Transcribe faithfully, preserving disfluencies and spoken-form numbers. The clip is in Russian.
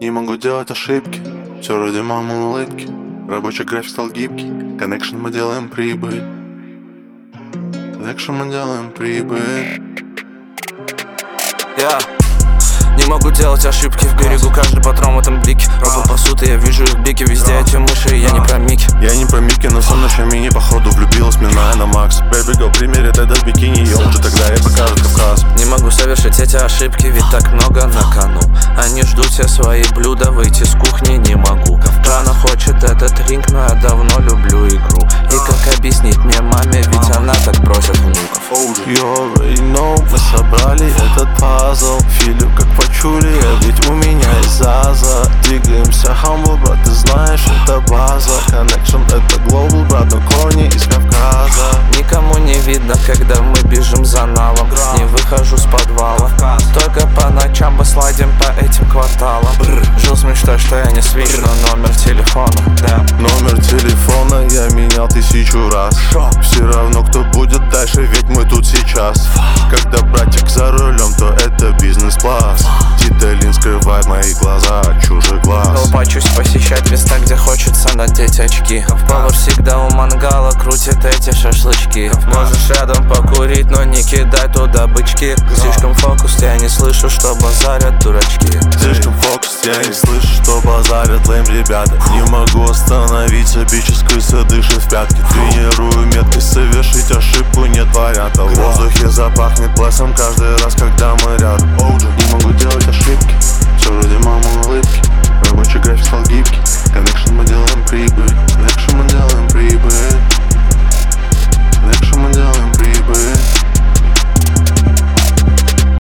Не могу делать ошибки, все ради мамы улыбки. Рабочий график стал гибкий, коннекшн мы делаем прибыль. Коннекшн мы делаем прибыль. Я не могу делать ошибки, в берегу каждый патрон в этом блике. Робот пасут, и я вижу их блики, везде эти мыши, и я не про Мики. Я не про Мики, но сон ночами не походу влюбилась, миная на Макс. Baby girl примерит этот бикини, и он же тогда и покажет Кавказ. Не могу совершить эти ошибки, ведь так много на кону. Они ждут все свои блюда, выйти с кухни не могу. Рано хочет этот ринг, но я давно люблю игру. И как объяснить мне маме, ведь она так просит внуков. You already know, мы собрали этот пазл. Филю как почули, ведь у меня есть Заза. Двигаемся humble, брат, ты знаешь, это база. Connection это global, брат, но корни из Кавказа. Никому не видно, когда мы бежим за налом. Не выхожу с подвала, только по ночам мы слайдим по этим кварталам. Жил с мечтой, что я не свищу, но номер телефона, да. Номер телефона я менял тысячу раз. Все равно кто будет дальше, ведь мы тут сейчас. Когда братик за рулем, то это бизнес-класс. Титалин скрывает мои глаза от чужих глаз. Колпачусь посещать места, где хочется надеть очки. Повар всегда у мангала крутит эти шашлычки. Можешь рядом покурить, но не кидай туда бычки. Слишком фокус, я не слышу, что базарят дурачки. Слишком фокус, я не слышу, что базарят лейм ребята. Не могу остановиться, бичес крыса дышит в пятки. Тренирую меткость, совершить ошибку нет вариантов. В воздухе запахнет пластом каждый